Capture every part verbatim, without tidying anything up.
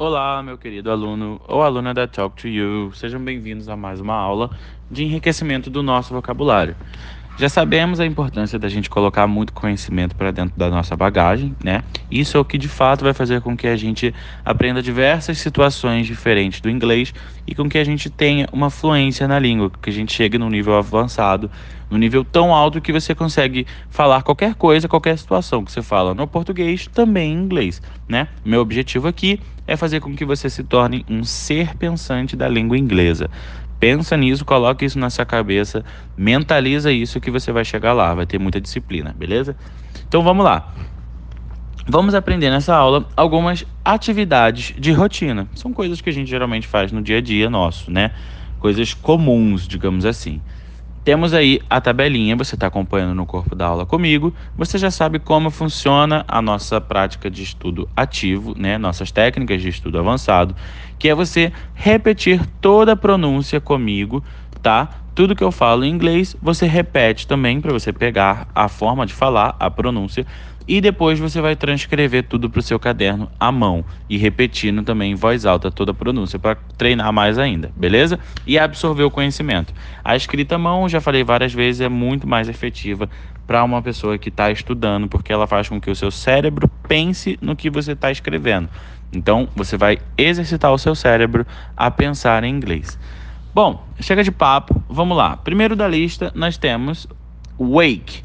Olá, meu querido aluno ou aluna da Talk to You. Sejam bem-vindos a mais uma aula de enriquecimento do nosso vocabulário. Já sabemos a importância da gente colocar muito conhecimento para dentro da nossa bagagem, né? Isso é o que de fato vai fazer com que a gente aprenda diversas situações diferentes do inglês e com que a gente tenha uma fluência na língua, que a gente chegue num nível avançado, num nível tão alto que você consegue falar qualquer coisa, qualquer situação que você fala no português, também em inglês, né? Meu objetivo aqui é fazer com que você se torne um ser pensante da língua inglesa. Pensa nisso, coloca isso na sua cabeça, mentaliza isso que você vai chegar lá, vai ter muita disciplina, beleza? Então vamos lá. Vamos aprender nessa aula algumas atividades de rotina. São coisas que a gente geralmente faz no dia a dia nosso, né? Coisas comuns, digamos assim. Temos aí a tabelinha, você está acompanhando no corpo da aula comigo. Você já sabe como funciona a nossa prática de estudo ativo, né? Nossas técnicas de estudo avançado, que é você repetir toda a pronúncia comigo, tá? Tudo que eu falo em inglês, você repete também para você pegar a forma de falar, a pronúncia, e depois você vai transcrever tudo para o seu caderno à mão e repetindo também em voz alta toda a pronúncia para treinar mais ainda, beleza? E absorver o conhecimento. A escrita à mão, já falei várias vezes, é muito mais efetiva para uma pessoa que está estudando, porque ela faz com que o seu cérebro pense no que você está escrevendo. Então, você vai exercitar o seu cérebro a pensar em inglês. Bom, chega de papo, vamos lá. Primeiro da lista, nós temos wake.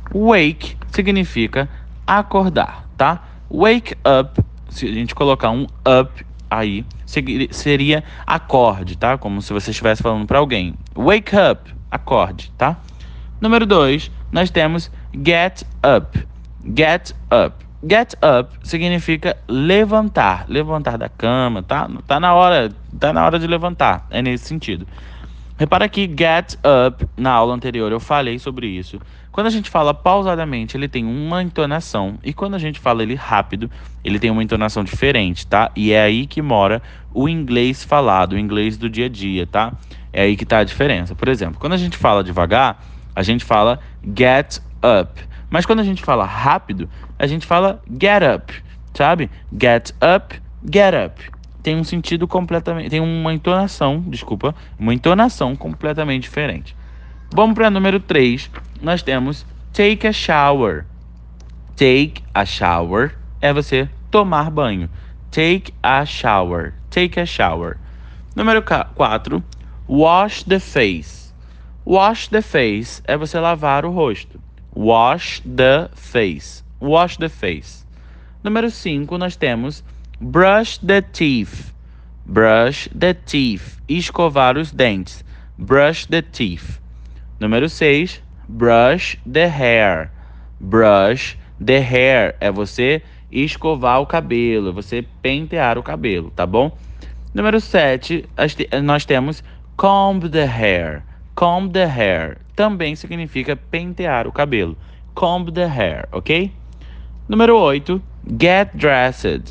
Wake significa acordar, tá? Wake up, se a gente colocar um up aí, seria acorde, tá? Como se você estivesse falando para alguém. Wake up, acorde, tá? Número dois, nós temos get up. Get up. Get up significa levantar, levantar da cama, tá? Tá na hora, tá na hora de levantar, é nesse sentido. Repara que get up, na aula anterior eu falei sobre isso. Quando a gente fala pausadamente, ele tem uma entonação. E quando a gente fala ele rápido, ele tem uma entonação diferente, tá? E é aí que mora o inglês falado, o inglês do dia a dia, tá? É aí que tá a diferença. Por exemplo, quando a gente fala devagar, a gente fala get up. Mas quando a gente fala rápido, a gente fala get up, sabe? Get up, get up. Tem um sentido completamente, tem uma entonação, desculpa, uma entonação completamente diferente. Vamos para número três, nós temos take a shower. Take a shower é você tomar banho. Take a shower, take a shower. Número quatro, wash the face. Wash the face é você lavar o rosto. Wash the face, wash the face. Número cinco, nós temos brush the teeth. Brush the teeth. Escovar os dentes. Brush the teeth. Número seis. Brush the hair. Brush the hair. É você escovar o cabelo. Você pentear o cabelo, tá bom? Número sete. Nós temos comb the hair. Comb the hair. Também significa pentear o cabelo. Comb the hair, ok? Número oito. Get dressed.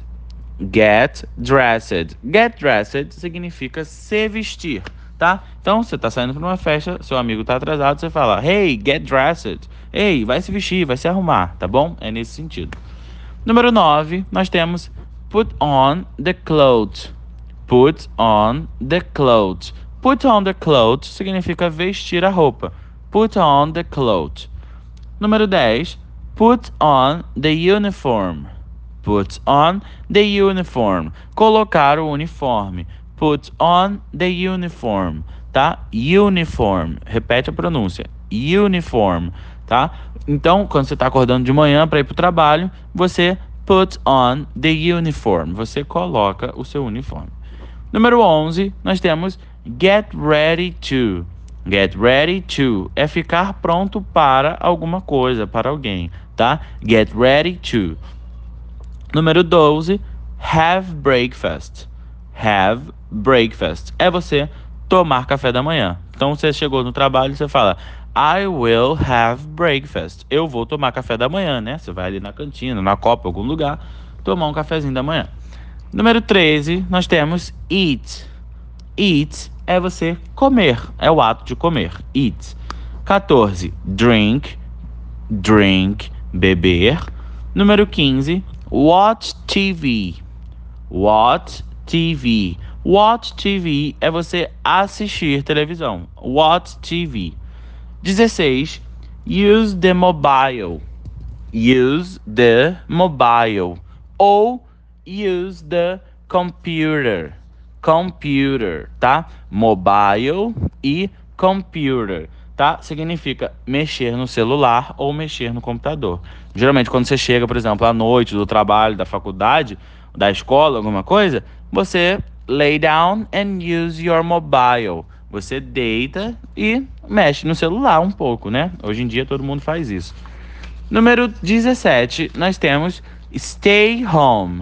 Get dressed. Get dressed significa se vestir, tá? Então, você tá saindo para uma festa, seu amigo tá atrasado, você fala, hey, get dressed. Ei, vai se vestir, vai se arrumar, tá bom? É nesse sentido. Número nove, nós temos put on the clothes. Put on the clothes. Put on the clothes significa vestir a roupa. Put on the clothes. Número dez, put on the uniform. Put on the uniform. Colocar o uniforme. Put on the uniform, tá? Uniform. Repete a pronúncia. Uniform, tá? Então, quando você está acordando de manhã para ir para o trabalho, você put on the uniform. Você coloca o seu uniforme. Número onze, nós temos get ready to. Get ready to é ficar pronto para alguma coisa, para alguém, tá? Get ready to. Número doze, have breakfast. Have breakfast. É você tomar café da manhã. Então, você chegou no trabalho e você fala, I will have breakfast. Eu vou tomar café da manhã, né? Você vai ali na cantina, na copa, algum lugar, tomar um cafezinho da manhã. Número treze, nós temos eat. Eat é você comer. É o ato de comer. Eat. quatorze, drink. Drink, beber. Número quinze, watch T V. Watch T V. Watch T V é você assistir televisão. Watch T V. dezesseis. Use the mobile. Use the mobile. Ou use the computer. Computer, tá? Mobile e computer, tá? Significa mexer no celular ou mexer no computador. Geralmente, quando você chega, por exemplo, à noite do trabalho, da faculdade, da escola, alguma coisa, você lay down and use your mobile. Você deita e mexe no celular um pouco, né? Hoje em dia todo mundo faz isso. Número dezessete, nós temos stay home.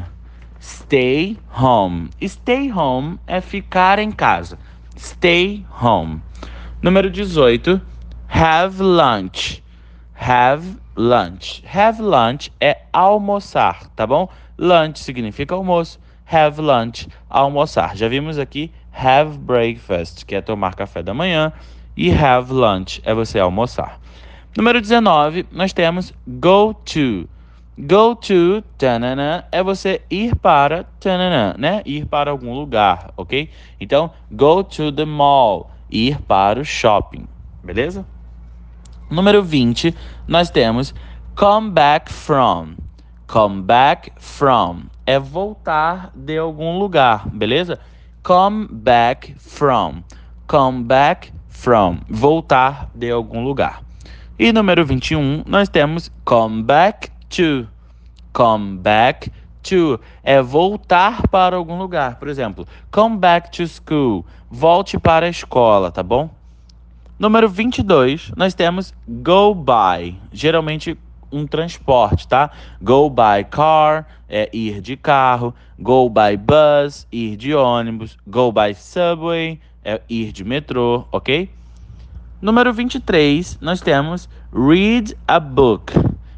Stay home. Stay home é ficar em casa. Stay home. Número dezoito, have lunch. Have lunch. Have lunch é almoçar, tá bom? Lunch significa almoço. Have lunch, almoçar. Já vimos aqui have breakfast, que é tomar café da manhã. E have lunch é você almoçar. Número dezenove, nós temos go to. Go to, tanana, é você ir para, tanana, né? Ir para algum lugar, ok? Então, go to the mall, ir para o shopping, beleza? Número vinte, nós temos come back from. Come back from é voltar de algum lugar, beleza? Come back from. Come back from, voltar de algum lugar. E número vinte e um, nós temos come back to. Come back to é voltar para algum lugar. Por exemplo, come back to school. Volte para a escola, tá bom? Número vinte e dois, nós temos go by. Geralmente um transporte, tá? Go by car é ir de carro. Go by bus, ir de ônibus. Go by subway é ir de metrô, ok? Número vinte e três, nós temos read a book.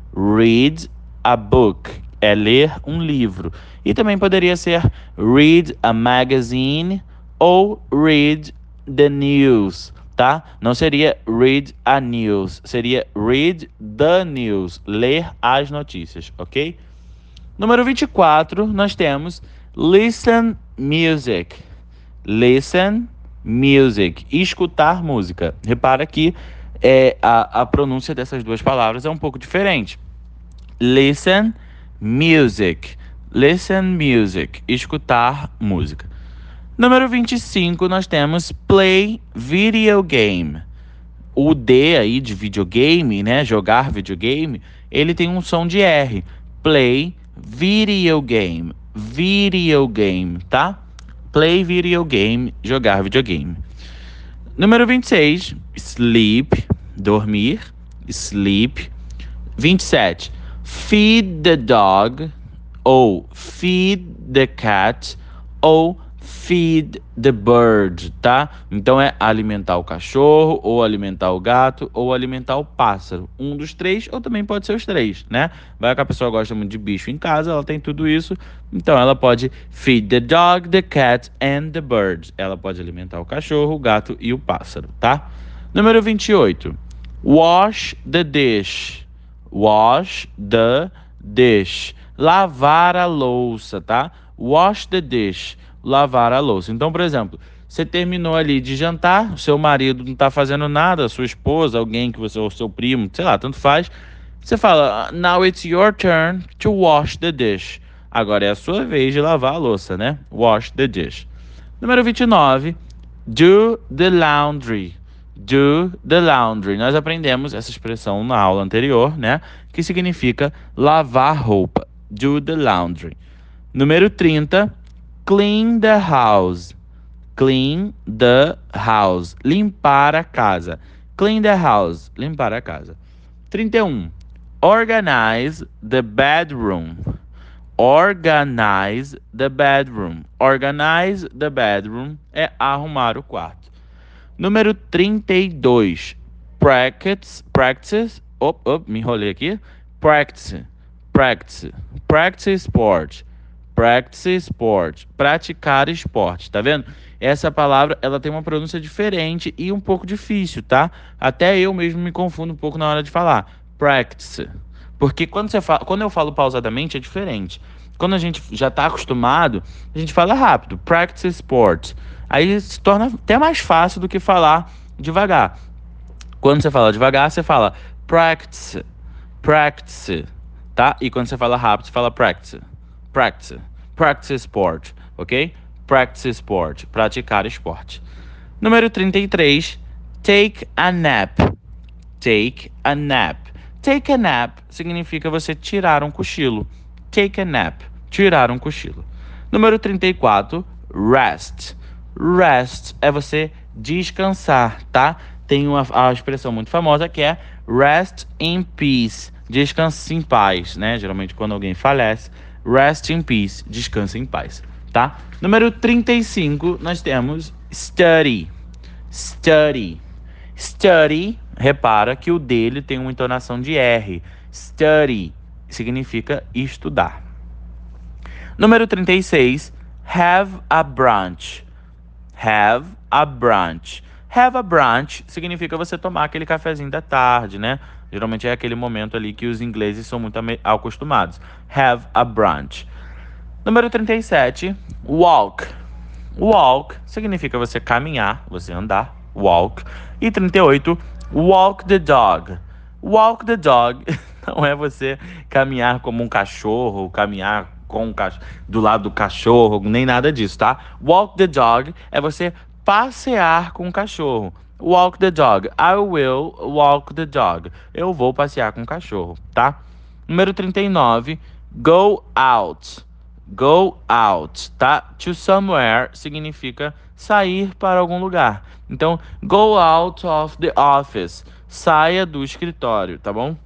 Read a book é ler um livro. E também poderia ser read a magazine ou read the news, tá? Não seria read a news, seria read the news, ler as notícias, ok? Número vinte e quatro, nós temos listen music. Listen music, escutar música. Repara que é, a, a pronúncia dessas duas palavras é um pouco diferente. Listen music. Listen music, escutar música. Número vinte e cinco, nós temos play video game. O D aí de videogame, né? Jogar videogame, ele tem um som de R. Play video game. Video game, tá? Play video game, jogar videogame. Número vinte e seis, sleep, dormir, sleep. vinte e sete, feed the dog, ou feed the cat, ou feed the bird, tá? Então é alimentar o cachorro, ou alimentar o gato, ou alimentar o pássaro. Um dos três, ou também pode ser os três, né? Vai que a pessoa gosta muito de bicho em casa, ela tem tudo isso, então ela pode feed the dog, the cat and the bird. Ela pode alimentar o cachorro, o gato e o pássaro, tá? Número vinte e oito, wash the dish. Wash the dish. Lavar a louça, tá? Wash the dish. Lavar a louça. Então, por exemplo, você terminou ali de jantar, seu marido não tá fazendo nada, sua esposa, alguém que você, ou seu primo, sei lá, tanto faz. Você fala, now it's your turn to wash the dish. Agora é a sua vez de lavar a louça, né? Wash the dish. Número vinte e nove, do the laundry. Do the laundry. Nós aprendemos essa expressão na aula anterior, né? Que significa lavar roupa. Do the laundry. Número trinta, clean the house. Clean the house. Limpar a casa. Clean the house. Limpar a casa. trinta e um, organize the bedroom. Organize the bedroom. Organize the bedroom é arrumar o quarto. Número trinta e dois, practice, practice, op, op, me enrolei aqui, practice, practice, practice sport, practice sport, praticar esporte, tá vendo? Essa palavra, ela tem uma pronúncia diferente e um pouco difícil, tá? Até eu mesmo me confundo um pouco na hora de falar, practice, porque quando, você fala, quando eu falo pausadamente é diferente. Quando a gente já está acostumado, a gente fala rápido, practice sport. Aí se torna até mais fácil do que falar devagar. Quando você fala devagar, você fala practice, practice, tá? E quando você fala rápido, você fala practice, practice, practice sport, ok? Practice sport, praticar esporte. Número trinta e três, take a nap. Take a nap. Take a nap significa você tirar um cochilo. Take a nap, tirar um cochilo. Número trinta e quatro, rest. Rest é você descansar, tá? Tem uma a expressão muito famosa que é rest in peace. Descanse em paz, né? Geralmente quando alguém falece, rest in peace, descanse em paz, tá? Número trinta e cinco, nós temos study. Study. Study, repara que o dele tem uma entonação de R. Study significa estudar. Número trinta e seis, have a brunch. Have a brunch. Have a brunch significa você tomar aquele cafezinho da tarde, né? Geralmente é aquele momento ali que os ingleses são muito acostumados. Have a brunch. Número trinta e sete, walk. Walk significa você caminhar, você andar. Walk. E trinta e oito, walk the dog. Walk the dog não é você caminhar como um cachorro, caminhar com o cachorro, do lado do cachorro, nem nada disso, tá? Walk the dog é você passear com o cachorro. Walk the dog. I will walk the dog. Eu vou passear com o cachorro, tá? Número trinta e nove, go out. Go out, tá? To somewhere significa sair para algum lugar. Então, go out of the office. Saia do escritório, tá bom?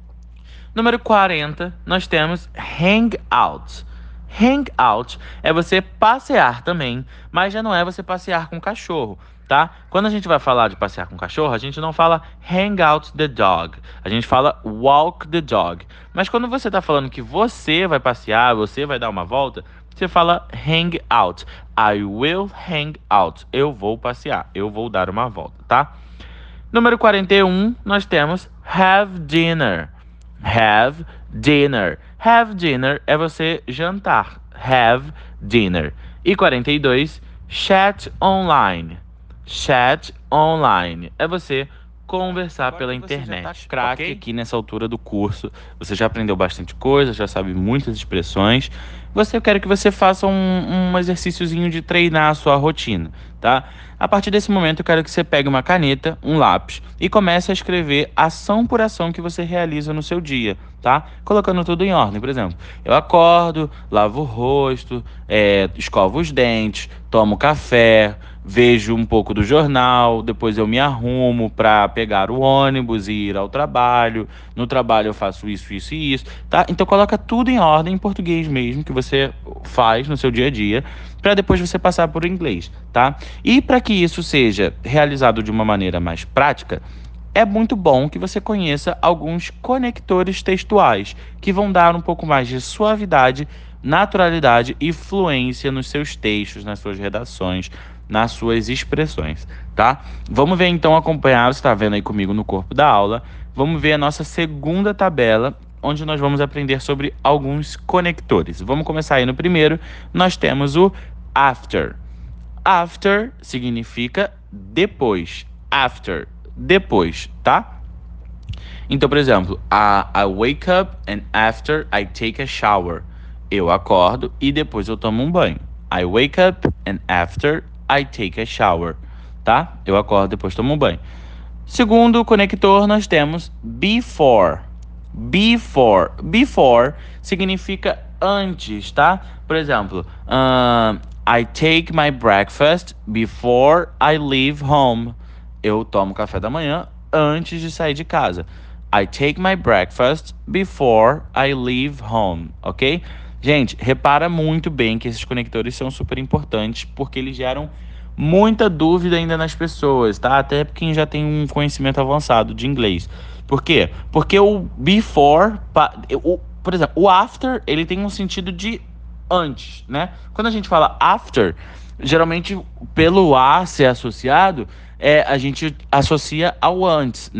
Número quarenta, nós temos hang out. Hang out é você passear também, mas já não é você passear com cachorro, tá? Quando a gente vai falar de passear com cachorro, a gente não fala hang out the dog, a gente fala walk the dog. Mas quando você tá falando que você vai passear, você vai dar uma volta, você fala hang out. I will hang out. Eu vou passear, eu vou dar uma volta, tá? Número quarenta e um, nós temos have dinner. Have dinner. Have dinner é você jantar. Have dinner. E quarenta e dois, chat online. Chat online é você conversar Agora pela internet. Tá craque okay? Aqui nessa altura do curso, você já aprendeu bastante coisa, já sabe muitas expressões. Você eu quero que você faça um, um exercíciozinho de treinar a sua rotina, tá? A partir desse momento, eu quero que você pegue uma caneta, um lápis e comece a escrever ação por ação que você realiza no seu dia, tá? Colocando tudo em ordem. Por exemplo, eu acordo, lavo o rosto, é, escovo os dentes, tomo café, vejo um pouco do jornal, depois eu me arrumo para pegar o ônibus e ir ao trabalho. No trabalho eu faço isso, isso e isso, tá? Então coloca tudo em ordem, em português mesmo, que você faz no seu dia a dia, para depois você passar por inglês, tá? E para que isso seja realizado de uma maneira mais prática, é muito bom que você conheça alguns conectores textuais, que vão dar um pouco mais de suavidade, naturalidade e fluência nos seus textos, nas suas redações, nas suas expressões, tá? Vamos ver então, acompanhar, você está vendo aí comigo no corpo da aula, vamos ver a nossa segunda tabela, onde nós vamos aprender sobre alguns conectores. Vamos começar aí no primeiro, nós temos o after. After significa depois, after, depois, tá? Então, por exemplo, I, I wake up and after I take a shower. Eu acordo e depois eu tomo um banho. I wake up and after I take a shower, tá? Eu acordo, depois tomo um banho. Segundo conector, nós temos before. Before. Before significa antes, tá? Por exemplo, um, I take my breakfast before I leave home. Eu tomo café da manhã antes de sair de casa. I take my breakfast before I leave home, ok? Gente, repara muito bem que esses conectores são super importantes porque eles geram muita dúvida ainda nas pessoas, tá? Até quem já tem um conhecimento avançado de inglês. Por quê? Porque o before, o, por exemplo, o after, ele tem um sentido de antes, né? Quando a gente fala after, geralmente pelo A ser associado, é, a gente associa ao antes, né?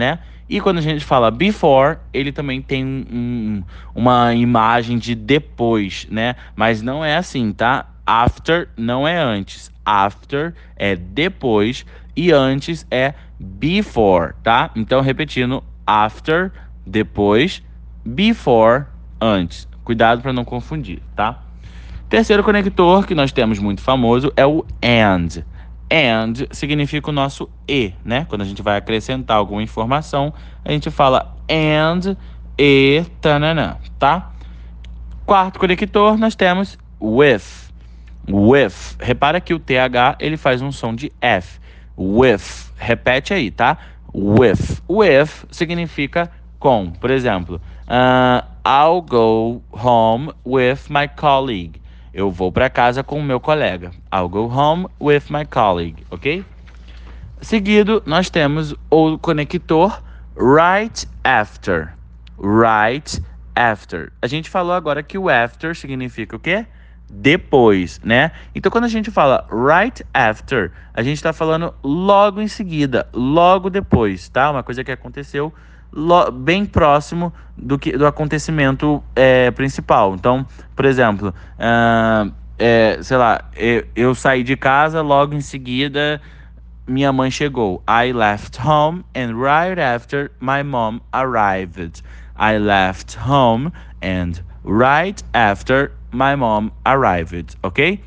E quando a gente fala before, ele também tem um, um- uma imagem de depois, né? Mas não é assim, tá? After não é antes. After é depois e antes é before, tá? Então, repetindo, after, depois, before, antes. Cuidado para não confundir, tá? Terceiro conector que nós temos muito famoso é o and. And significa o nosso e, né? Quando a gente vai acrescentar alguma informação, a gente fala and e tananã, tá? Quarto conector, nós temos with. With. Repara que o T H ele faz um som de F. With. Repete aí, tá? With. With significa com. Por exemplo, uh, I'll go home with my colleague. Eu vou para casa com o meu colega. I'll go home with my colleague, ok? Seguido, nós temos o conector right after. Right after. A gente falou agora que o after significa o quê? Depois, né? Então, quando a gente fala right after, a gente está falando logo em seguida, logo depois, tá? Uma coisa que aconteceu lo- bem próximo do que do acontecimento é, principal. Então, por exemplo, ah, é, sei lá, eu, eu saí de casa, logo em seguida minha mãe chegou. I left home and right after my mom arrived. I left home and right after my mom arrived, ok?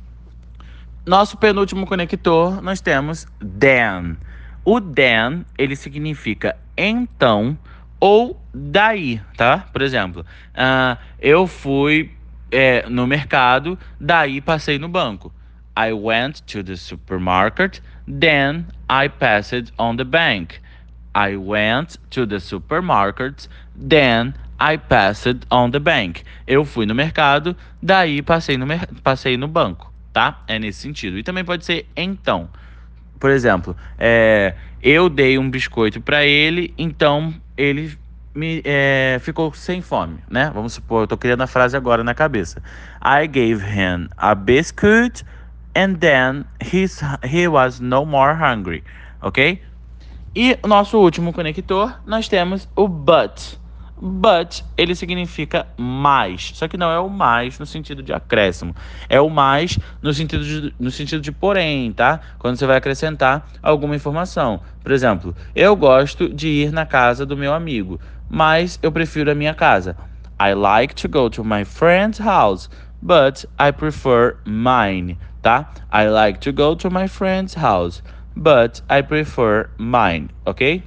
Nosso penúltimo conector, nós temos then. O then, ele significa então ou daí, tá? Por exemplo, ah, eu fui é, no mercado, daí passei no banco. I went to the supermarket, then I passed on the bank. I went to the supermarket, then I passed on the bank. Eu fui no mercado, daí passei no, mer- passei no banco, tá? É nesse sentido. E também pode ser então. Por exemplo, é, eu dei um biscoito para ele, então ele me, é, ficou sem fome, né? Vamos supor, eu tô criando a frase agora na cabeça. I gave him a biscuit and then he's, he was no more hungry, ok? E o nosso último conector, nós temos o but. But, ele significa mais. Só que não é o mais no sentido de acréscimo. É o mais no sentido de, no sentido de porém, tá? Quando você vai acrescentar alguma informação. Por exemplo, eu gosto de ir na casa do meu amigo, mas eu prefiro a minha casa. I like to go to my friend's house, but I prefer mine, tá? I like to go to my friend's house, but I prefer mine, ok?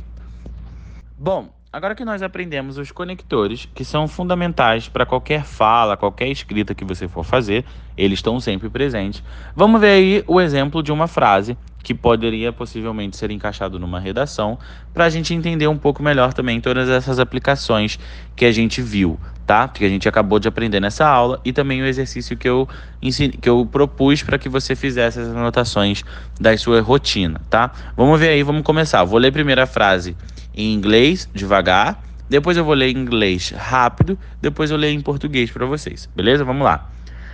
Bom, agora que nós aprendemos os conectores, que são fundamentais para qualquer fala, qualquer escrita que você for fazer, eles estão sempre presentes. Vamos ver aí o exemplo de uma frase que poderia possivelmente ser encaixado numa redação, para a gente entender um pouco melhor também todas essas aplicações que a gente viu, tá? Que a gente acabou de aprender nessa aula e também o exercício que eu, ensine, que eu propus para que você fizesse as anotações da sua rotina, tá? Vamos ver aí, vamos começar. Vou ler primeiro a frase em inglês, devagar. Depois eu vou ler em inglês rápido. Depois eu leio em português para vocês. Beleza? Vamos lá.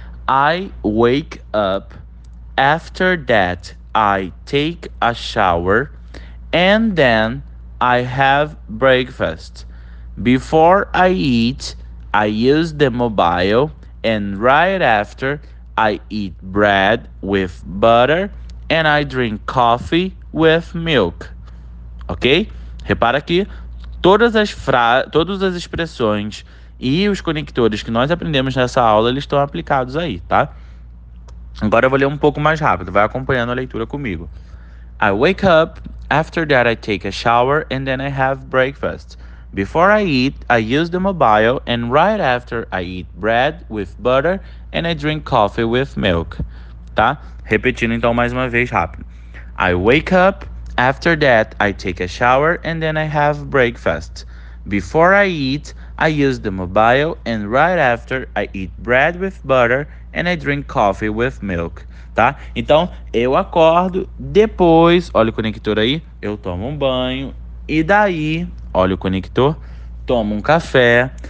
I wake up. After that, I take a shower. And then I have breakfast. Before I eat, I use the mobile. And right after, I eat bread with butter. And I drink coffee with milk. Ok? Repara que todas as fra... todas as expressões e os conectores que nós aprendemos nessa aula, eles estão aplicados aí, tá? Agora eu vou ler um pouco mais rápido, vai acompanhando a leitura comigo. I wake up, after that I take a shower and then I have breakfast. Before I eat, I use the mobile and right after I eat bread with butter and I drink coffee with milk. Tá? Repetindo então mais uma vez rápido. I wake up, after that I take a shower and then I have breakfast. Before I eat, I use the mobile and right after I eat bread with butter and I drink coffee with milk. Tá? Então, eu acordo, depois, olha o conector aí, eu tomo um banho e daí, olha o conector, tomo um café.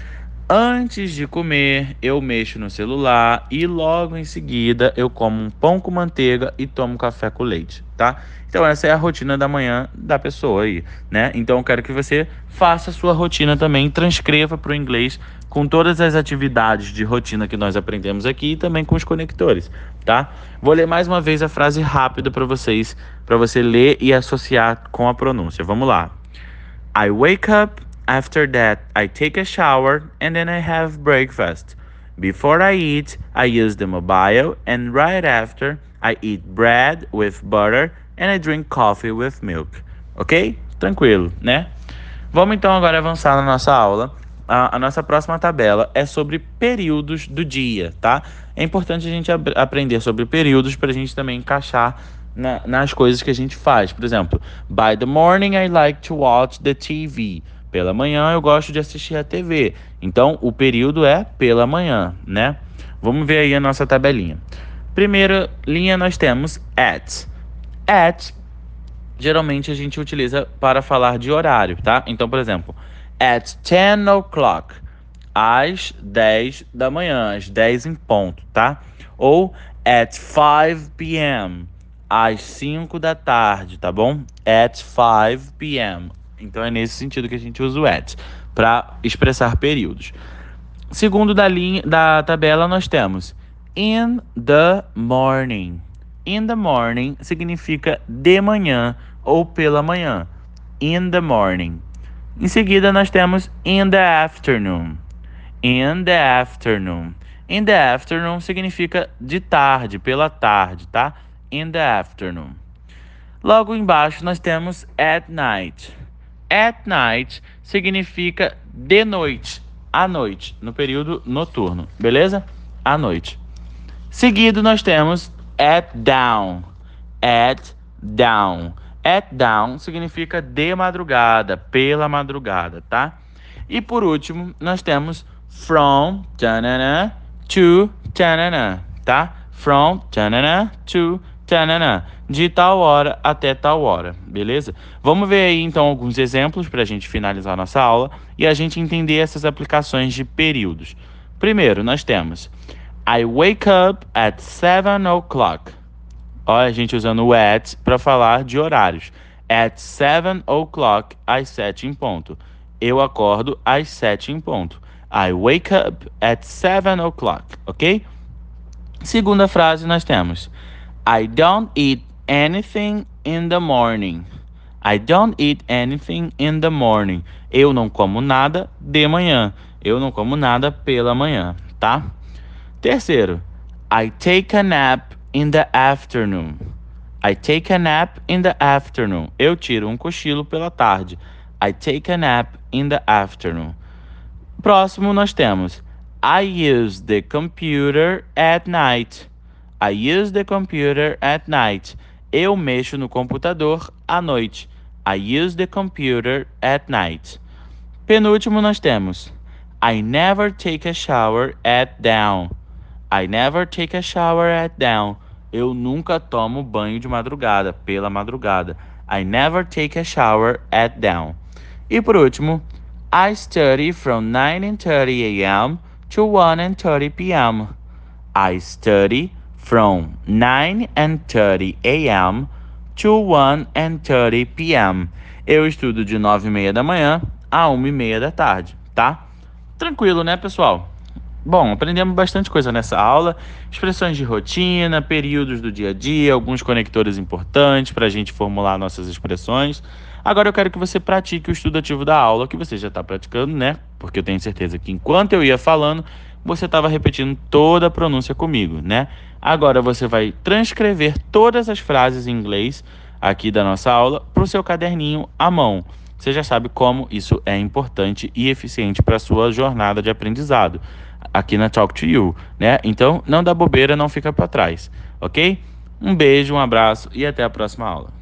Antes de comer, eu mexo no celular e logo em seguida eu como um pão com manteiga e tomo café com leite, tá? Então essa é a rotina da manhã da pessoa aí, né? Então eu quero que você faça a sua rotina também, transcreva para o inglês com todas as atividades de rotina que nós aprendemos aqui e também com os conectores, tá? Vou ler mais uma vez a frase rápida para vocês, para você ler e associar com a pronúncia. Vamos lá. I wake up. After that, I take a shower and then I have breakfast. Before I eat, I use the mobile, and right after, I eat bread with butter and I drink coffee with milk. Ok? Tranquilo, né? Vamos então agora avançar na nossa aula. A, a nossa próxima tabela é sobre períodos do dia, tá? É importante a gente ab- aprender sobre períodos para a gente também encaixar na- nas coisas que a gente faz. Por exemplo, by the morning I like to watch the T V. Pela manhã eu gosto de assistir a T V. Então, o período é pela manhã, né? Vamos ver aí a nossa tabelinha. Primeira linha nós temos at. At, geralmente a gente utiliza para falar de horário, tá? Então, por exemplo, at ten o'clock, às dez da manhã, às dez em ponto, tá? Ou at five p m, às cinco da tarde, tá bom? At five p m. Então é nesse sentido que a gente usa o at, para expressar períodos. Segundo da linha da tabela nós temos in the morning. In the morning significa de manhã ou pela manhã. In the morning. Em seguida nós temos in the afternoon. In the afternoon. In the afternoon significa de tarde, pela tarde, tá? In the afternoon. Logo embaixo nós temos at night. At night significa de noite, à noite, no período noturno, beleza? À noite. Seguido nós temos at down. At down. At down significa de madrugada, pela madrugada, tá? E por último, nós temos from tanana, to tanana, tá? From tanana, to tanana, de tal hora até tal hora, beleza? Vamos ver aí então alguns exemplos para a gente finalizar nossa aula e a gente entender essas aplicações de períodos. Primeiro, nós temos I wake up at seven o'clock. Olha a gente usando o at para falar de horários. At seven o'clock, às sete em ponto. Eu acordo às sete em ponto. I wake up at seven o'clock, ok? Segunda frase nós temos I don't eat anything in the morning. I don't eat anything in the morning. Eu não como nada de manhã. Eu não como nada pela manhã, tá? Terceiro, I take a nap in the afternoon. I take a nap in the afternoon. Eu tiro um cochilo pela tarde. I take a nap in the afternoon. Próximo nós temos I use the computer at night. I use the computer at night. Eu mexo no computador à noite. I use the computer at night. Penúltimo nós temos I never take a shower at dawn. I never take a shower at dawn. Eu nunca tomo banho de madrugada, pela madrugada. I never take a shower at dawn. E por último, I study from nine thirty a m to one thirty p m. I study from nine thirty a m to one thirty p m. Eu estudo de nove e meia da manhã a uma e meia da tarde, tá? Tranquilo, né, pessoal? Bom, aprendemos bastante coisa nessa aula, expressões de rotina, períodos do dia a dia, alguns conectores importantes para a gente formular nossas expressões. Agora eu quero que você pratique o estudo ativo da aula, que você já está praticando, né? Porque eu tenho certeza que enquanto eu ia falando, você estava repetindo toda a pronúncia comigo, né? Agora você vai transcrever todas as frases em inglês aqui da nossa aula para o seu caderninho à mão. Você já sabe como isso é importante e eficiente para a sua jornada de aprendizado aqui na Talk to You, né? Então, não dá bobeira, não fica para trás, ok? Um beijo, um abraço e até a próxima aula.